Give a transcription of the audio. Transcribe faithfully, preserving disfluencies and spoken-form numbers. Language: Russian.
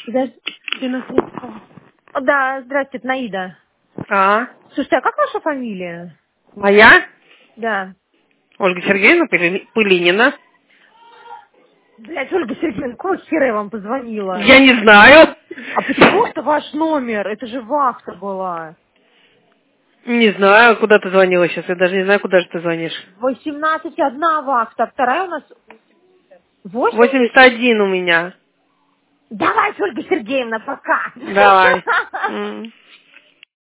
Подожди, на связь. Да, здравствуйте, Наида. А? Слушайте, а как ваша фамилия? Моя? Да. Ольга Сергеевна Пыли- Пылинина. Блять, Ольга Сергеевна, какого хера я вам позвонила? Я не знаю. А почему это ваш номер? Это же вахта была. Не знаю, куда ты звонила сейчас. Я даже не знаю, куда же ты звонишь. восемнадцать одна вахта, вторая у нас восемьдесят? восемьдесят один у меня. Давайте, Ольга Сергеевна, пока. Давай. М.